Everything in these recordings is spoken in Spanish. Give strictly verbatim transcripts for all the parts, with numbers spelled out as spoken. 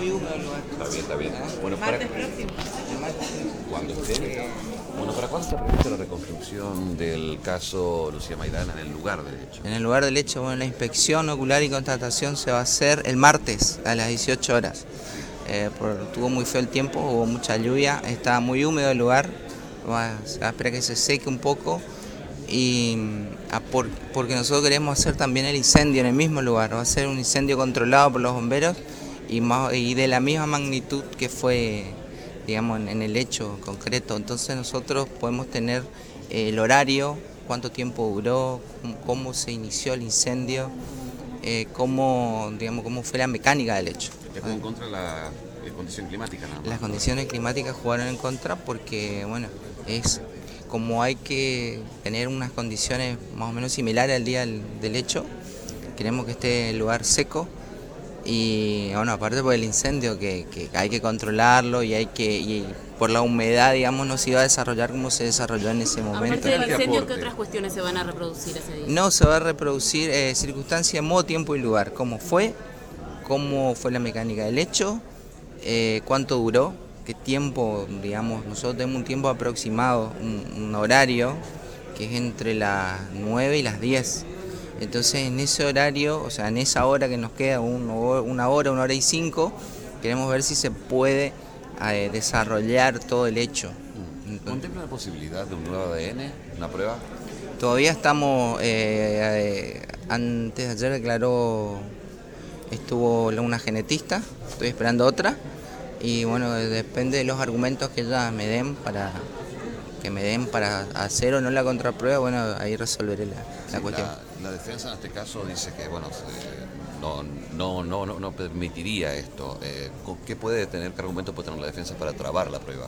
muy húmedo el lugar. Está bien, está bien. ¿Ah? Bueno, para, Martes próximo. El martes. cuando esté. Bueno, ¿para cuándo está prevista la reconstrucción del caso Lucía Maidana en el lugar del hecho? En el lugar del hecho, bueno, la inspección ocular y constatación se va a hacer el martes a las dieciocho horas. Eh, por, tuvo muy feo el tiempo, hubo mucha lluvia, estaba muy húmedo el lugar, va, se va a esperar que se seque un poco y a por, porque nosotros queremos hacer también el incendio en el mismo lugar, va a ser un incendio controlado por los bomberos y, más, y de la misma magnitud que fue, digamos, en, en el hecho concreto. Entonces nosotros podemos tener eh, el horario, cuánto tiempo duró, cómo se inició el incendio, eh, cómo, digamos, cómo fue la mecánica del hecho. Es como en contra de la eh, condición climática, nada más. Las condiciones climáticas jugaron en contra porque, bueno, es como hay que tener unas condiciones más o menos similares al día del, del hecho. Queremos que esté el lugar seco y, bueno, aparte por el incendio que, que hay que controlarlo y hay que y por la humedad, digamos, no se iba a desarrollar como se desarrolló en ese momento. Aparte del ¿Qué incendio, aporte? ¿qué otras cuestiones se van a reproducir ese día? No se va a reproducir eh, circunstancias, modo, tiempo y lugar, cómo fue, cómo fue la mecánica del hecho, eh, cuánto duró, qué tiempo, digamos, nosotros tenemos un tiempo aproximado, un, un horario que es entre las nueve y las diez. Entonces en ese horario, o sea, en esa hora que nos queda, un, una hora, una hora y cinco, queremos ver si se puede eh, desarrollar todo el hecho. ¿Contempla la posibilidad de un nuevo A D N, una prueba? Todavía estamos, eh, eh, antes de ayer declaró, estuvo una genetista, estoy esperando otra, y bueno, depende de los argumentos que ellas me den para que me den para hacer o no la contraprueba, bueno, ahí resolveré la, la Sí, cuestión. La, la defensa en este caso dice que, bueno, se- no, no, no, no, no permitiría esto. Eh, ¿Qué puede tener, qué argumento puede tener la defensa para trabar la prueba?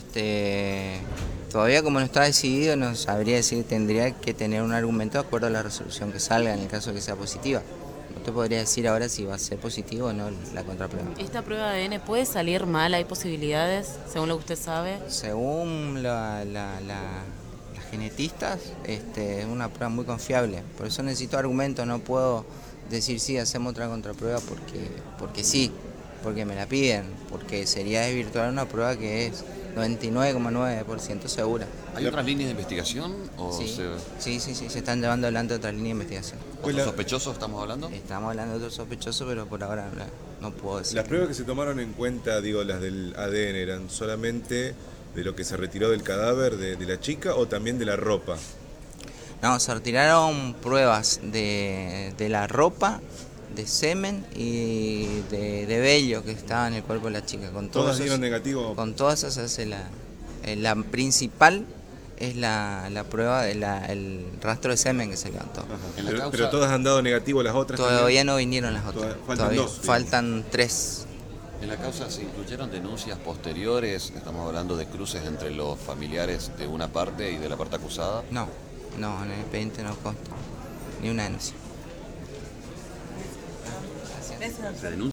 Este, todavía como no está decidido, no sabría decir, tendría que tener un argumento de acuerdo a la resolución que salga en el caso de que sea positiva. No te podría decir ahora si va a ser positivo o no la contraprueba. ¿Esta prueba de A D N puede salir mal? ¿Hay posibilidades, según lo que usted sabe? Según la, la, la, las genetistas, este, es una prueba muy confiable. Por eso necesito argumentos, no puedo decir sí, hacemos otra contraprueba porque, porque sí, porque me la piden, porque sería desvirtuar una prueba que es noventa y nueve coma nueve por ciento segura. ¿Hay otras líneas de investigación? O Sí, se- sí, sí, sí, se están llevando adelante otras líneas de investigación. ¿Otros sospechosos estamos hablando? Estamos hablando de otros sospechosos, pero por ahora no, no puedo decir. Las pruebas que se tomaron en cuenta, digo, las del A D N, ¿eran solamente de lo que se retiró del cadáver de, de la chica o también de la ropa? No, se retiraron pruebas de, de la ropa, de semen y de, de vello que estaba en el cuerpo de la chica. Con ¿Todas todos dieron esos- negativo? Con todas esas se hace la, eh, la principal es la, la prueba del el rastro de semen que se levantó. Ajá. En la Pero, causa- pero todas han dado negativo las otras Todavía también. no vinieron las otras. Todavía- faltan Todavía dos, digamos. faltan tres. En la causa se incluyeron denuncias posteriores, estamos hablando de cruces entre los familiares de una parte y de la parte acusada. No, no, en el expediente no consta ni una denuncia. Se denuncia